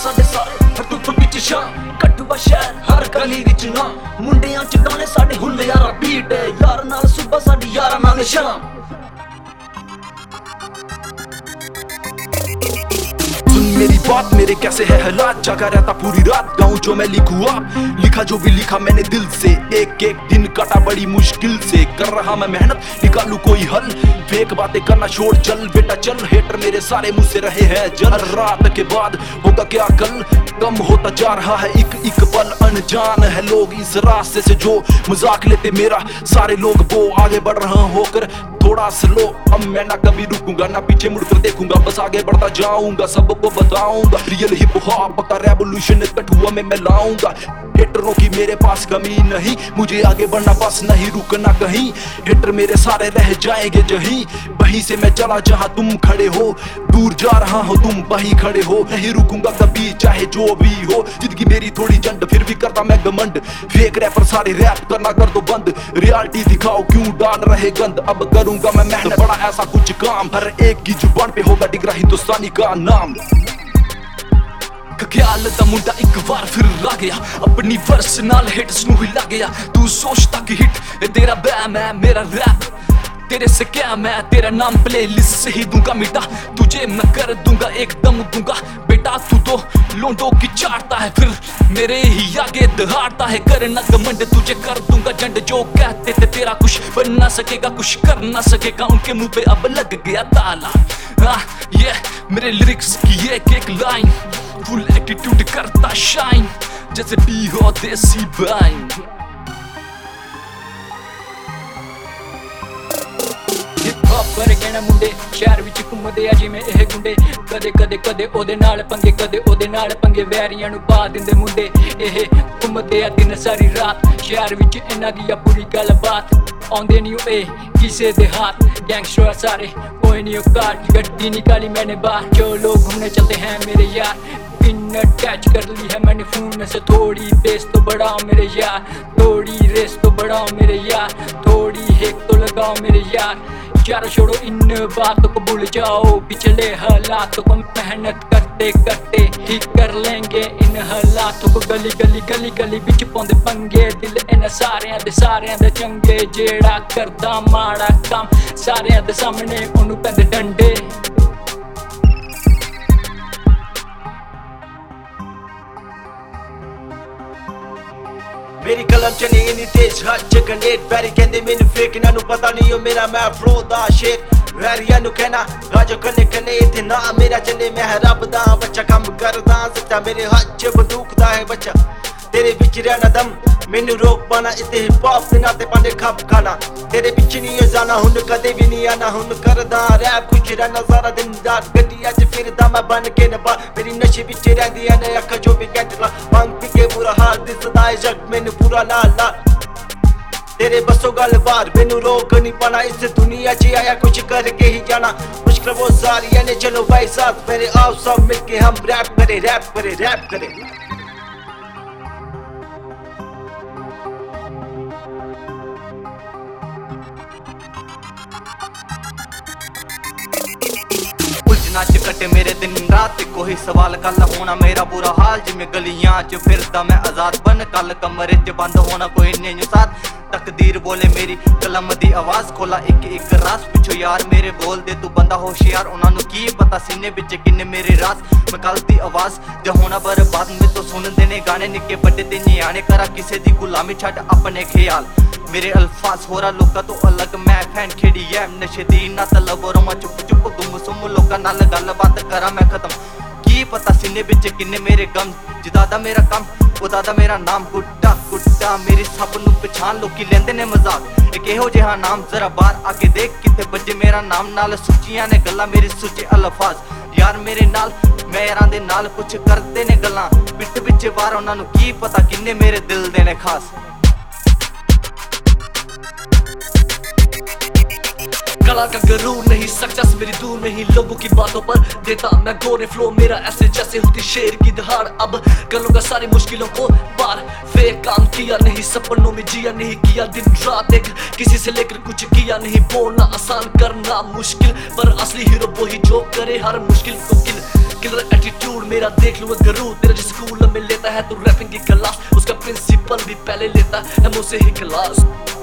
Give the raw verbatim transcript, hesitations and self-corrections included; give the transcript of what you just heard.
साडे सारे हर तुथ विच शाम कठुआ शहर हर गली विच नाम मुंडियां च गाने साडे हुंदे यारा बीट यार नाल सुबह साडी यारा नाल शाम मेरी बात मेरे कैसे है हालात जागा रहता पूरी रात गाऊं जो मैं लिखूं आप लिखा जो भी लिखा मैंने दिल से एक एक दिन काटा बड़ी मुश्किल से कर रहा मैं मेहनत निकालूं कोई हल फेक बातें करना छोड़ चल बेटा चल हेटर मेरे सारे मुझसे रहे हैं जल रात के बाद होगा क्या कल कम होता जा रहा है एक एक पल अनजान है लोग इस रास्ते से जो मजाक लेते मेरा सारे लोग वो आगे बढ़ रहा होकर थोड़ा स्लो अब मैं ना कभी रुकूंगा ना पीछे मुड़कर देखूंगा बस आगे बढ़ता जाऊंगा सबको बताऊंगा रियल हिप हॉप का रेवोल्यूशन कठुआ में मैं लाऊंगा हेटरों की मेरे पास कमी नहीं मुझे आगे बढ़ना बस नहीं रुकना कहीं हेटर मेरे सारे रह जाएंगे जहीं वहीं से मैं चला जहां तुम खड़े हो दूर जा रहा हो तुम वहीं खड़े हो नहीं रुकूंगा कभी चाहे जो भी हो जिंदगी मेरी थोड़ी जंड फिर भी करता मैं घमंड फेक रैपर सारे रैप करना कर दो बंद रियलिटी दिखाओ क्यों डाल रहे गंद अब करूंगा मैं मेहनत बड़ा ऐसा कुछ काम हर एक की जुबान पे होगा डिगरा हिंदुस्तानी का नाम ख्याल दा मुंडा एक बार फिर ला गया अपनी वर्स नाल हिट्स नू हिला गया तू सोचता कि हिट तेरा बैम है मेरा रैप तेरे से क्या मैं तेरा नाम प्ले लिस्ट से ही दूंगा मिटा तुझे मैं कर दूंगा एकदम दूंगा बेटा तू तो लोंडो की चाटता है फिर मेरे ही आगे दहाड़ता है करना घमंड तुझे कर दूंगा झंड जो कहते थे तेरा कुछ बन ना सकेगा कुछ कर ना सकेगा उनके मुंह पे अब लग गया ताला हाँ ये मेरे लिरिक्स की एक एक लाइन फुल एटीट्यूड करता शाइन जैसे पी हो देसी बाइन पर कहना मुंडे शहर विच घुमदे आ जिवें एह गुंडे कदे कदे कदे ओदे नाल पंगे कदे ओदे नाल पंगे वैरियां नूं पा दिंदे मुंडे एह घुमदे आ दिन सारी रात शहर विच इन्हां दी पूरी गल बात आउंदे नी ओए किसे दे हाथ गैंगस्टर सारे कोई नी औकात गड्डी निकाली मैंने बाहर जो लोग घूमने चलते हैं मेरे यार पिन अटैच कर ली है मैंने फोन से थोड़ी बेस तो बढ़ाओ मेरे यार थोड़ी रेस तो बढ़ाओ मेरे यार थोड़ी हेक तो लगाओ मेरे यार यार छोड़ो इन बातों को भूल जाओ पिछले हालातों को मेहनत करते करते ठीक कर लेंगे इन हालातों को गली गली गली गली बिच पौंदे पंगे दिल इन सारियां दे सारियां दे चंगे जेड़ा करदा माड़ा काम सारियां दे सामने ओनू पैंदे डंडे मेरी कलम चले इन्नी तेज हथ गंडेट बैरी कहंदे मैनू फेक इन्हां नू पता नहीं ओ मेरा मैं फ्लो दा शेर वैरियां नू कहना राजो कन्ने कन्ने इत्थे ना मेरा चले मैं रब दा बच्चा कम करदा सच्चा मेरे हथ च बंदूक दा है बच्चा तेरे बिच रहना दम मैनू रोक पाना इत्थे हिप हॉप दे नाते पांदे खप खाना तेरे बिच नहीं जाना हुन कदे भी नहीं आना हुन करदा रैप खुश रहना सारा दिन रात गड्डी अज फिरदा मैं बन के नबा मेरी नशे बिच रहंदी ने अख जो भी कहंदा पंग पी के बुरा हाल दिसदा है जग मैनू पूरा ला ला तेरे बसो गल बार मैनू रोक नहीं पाना इस दुनिया च आया कुछ करके ही जाना मुश्किल वो सारी ने चलो भाई साथ मेरे आओ सब मिलके हम रैप करे रैप करे रैप करे उलझना च कटे मेरे दिन रात कोई सवाल कल होना मेरा बुरा हाल जिमें गलियां च फिरदा मैं आजाद बन कल कमरे च बंद होना कोई नहीं साथ तकदीर बोले मेरी कलम दी आवाज खोला एक एक रास पिछो यार मेरे बोल दे तू बंदा होशियार उन्हां नू की पता सीने विच किन्ने मेरे रास मैं कल दी आवाज जो होना बर्बाद में तो सुन देने गाने निक्के बड़े ते न्याणे करा किसे दी गुलामी छड़ अपने ख्याल मेरे अल्फाज होरा लोका तो अलग मैं फैन खेड़ी है नशे दी ना तलब रोमा चुप चुप गुम सुम लोका नाल गल बात करा मैं खत्म की पता सीने विच किन्ने मेरे गम जिदा मेरा कम उदा दा मेरा नाम गुड्डा गुड्डा मेरी सब नू पछान लोकी लेंदे ने मजाक एक एहो जिहा नाम जरा बाहर आके देख किते बजे मेरा नाम नाल सुचियां ने गल्लां मेरे सुचे अल्फाज यार मेरे नाल मैं यारां दे नाल कुछ करदे ने गल्लां पिठ विच वार उन्हां नू की पता किन्ने मेरे दिल दे ने खास कला का गरूर नहीं सक्सेस मेरी दूर नहीं लोगों की बातों पर देता मैं गोरे फ्लो मेरा ऐसे जैसे होती शेर की दहाड़ अब कर लूंगा सारी मुश्किलों को पार फेक काम किया नहीं सपनों में जिया नहीं किया दिन रात एक किसी से लेकर कुछ किया नहीं बोलना आसान करना मुश्किल पर असली हीरो वही जो करे हर मुश्किल को किल किलर एटीट्यूड मेरा देख लो गरू, तेरा जिस स्कूल में लेता है तो रैपिंग की क्लास, उसका प्रिंसिपल भी पहले लेता है मुझसे ही क्लास।